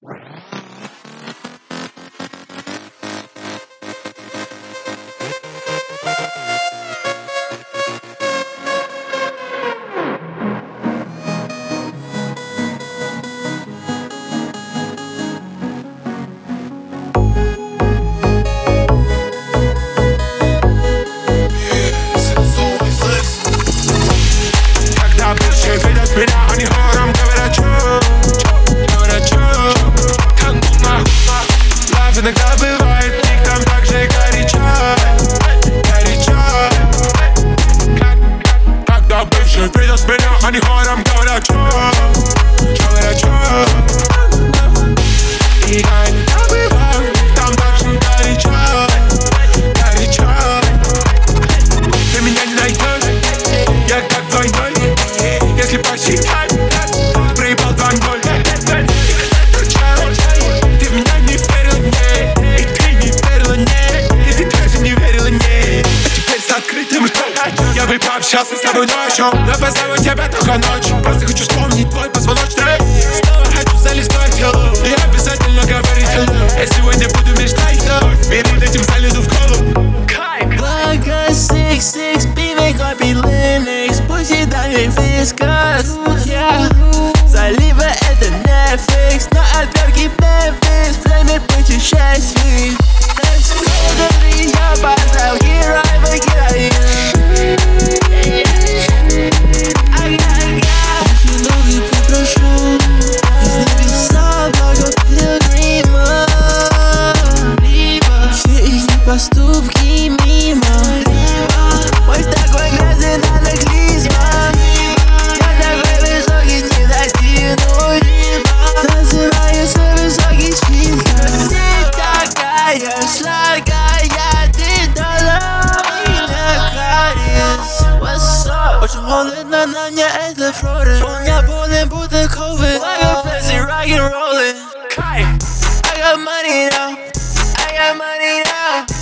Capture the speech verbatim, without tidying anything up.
Меня они хором говорят, чё, говорят, чё, как будто лав иногда бывает, их там так же горячо, горячо. Когда бывшие видят меня, они хором говорят, чё, говорят, чё. И я иногда бываю, их там так же горячо, горячо. Ты меня не найдешь, я как двойной. Если посчитать, проебал два ноль. Ты в меня не верила, не. И ты не верила, не. И ты тоже не верила, не. А теперь с открытым ртом я бы пообщался с тобой ночью, но позову тебя только ночью. Просто хочу вспомнить твой позвоночник. Снова хочу залистать hello. И обязательно говорить hello. Я сегодня буду мечтать, но перед этим залезу в колу. Black six six, пивек, копи Linux. Пусть и дальний вискас, yeah. Залива это Netflix, на отвертке Memphis. Время путешествий. Смотри, я поставил герой в героин. Очень ноги попрошу из небеса, благо пилигрима. Все их поступки мимо. Мой такой грязный надо клизма. Я такой высокий, не достигнуть. Называю свой высокий чин. Ты такая сладкая, ты дала меня кариес. What's up? Очень холодно на мне, это Флорida. У меня болен, будто COVID. Like a fancy rock and rollin'. I got money now, I got money now.